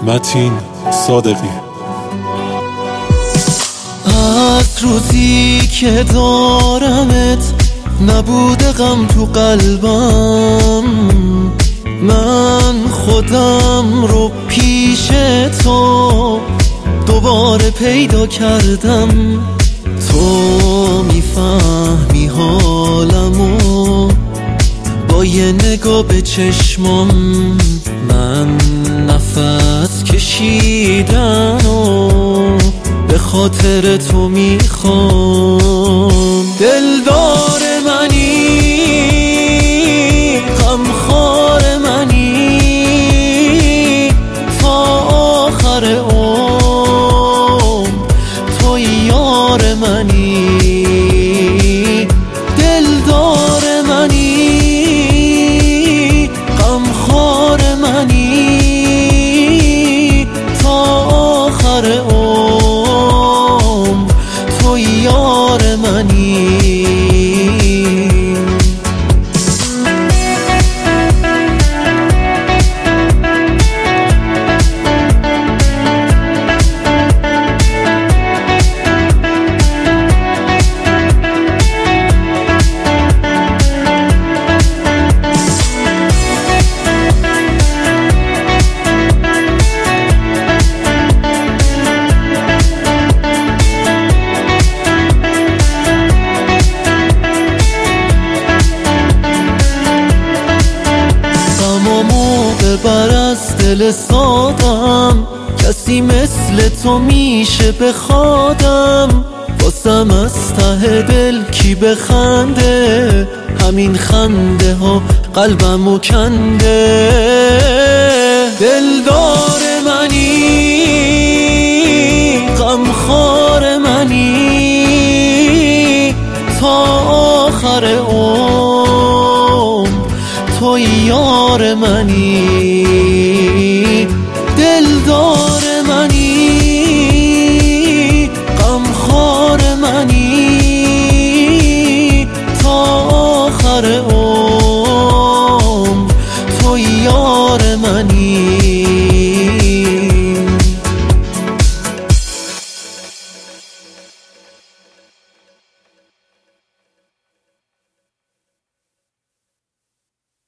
متین صادقی. از روزی که دارمت نبوده غم تو قلبم، من خودم رو پیش تو دوباره پیدا کردم. تو میفهمی حالمو با یه نگاه به چشمام، من نفس کشیدن و به خاطر تو میخوام. دلدار منی، غمخوار منی، تا آخر عمر تو یار منی. دلدار منی، غمخوار منی، تا آخر عمر تو یار منی. بر از دل سادم، کسی مثل تو میشه بخوادم. واسم از ته دل کی بخنده، همین خنده ها قلبمو کنده. دلدار منی، غمخوار منی، تا آخر عمر تو یار منی. دلدار منی، غمخوار منی، تا آخر عمر تو یار منی.